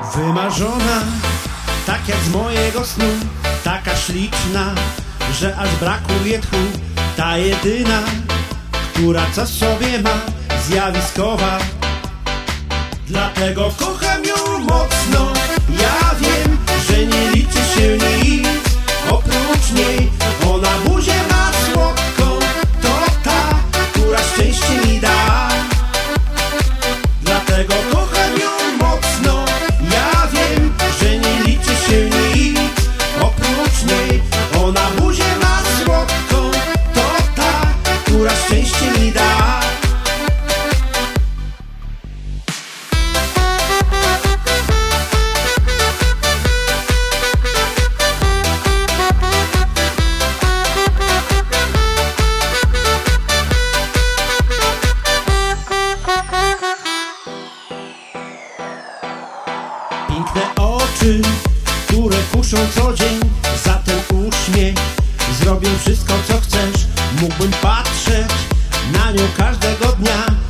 Wymarzona, tak jak z mojego snu, taka śliczna, że aż brakuje tchu. Ta jedyna, która coś w sobie ma, zjawiskowa. Dlatego kocham ją mocno. Ja wiem, że nie liczy się nic oprócz niej. Ona buzię ma słodką, to ta, która szczęście mi da. Dlatego kocham ją mocno. Ja wiem, że nie liczy się nic oprócz niej. Ona buzię ma słodką, to ta, która szczęście mi da. Piękne oczy, które kuszą co dzień, za ten uśmiech zrobię wszystko co chcesz. Mógłbym patrzeć na nią każdego dnia.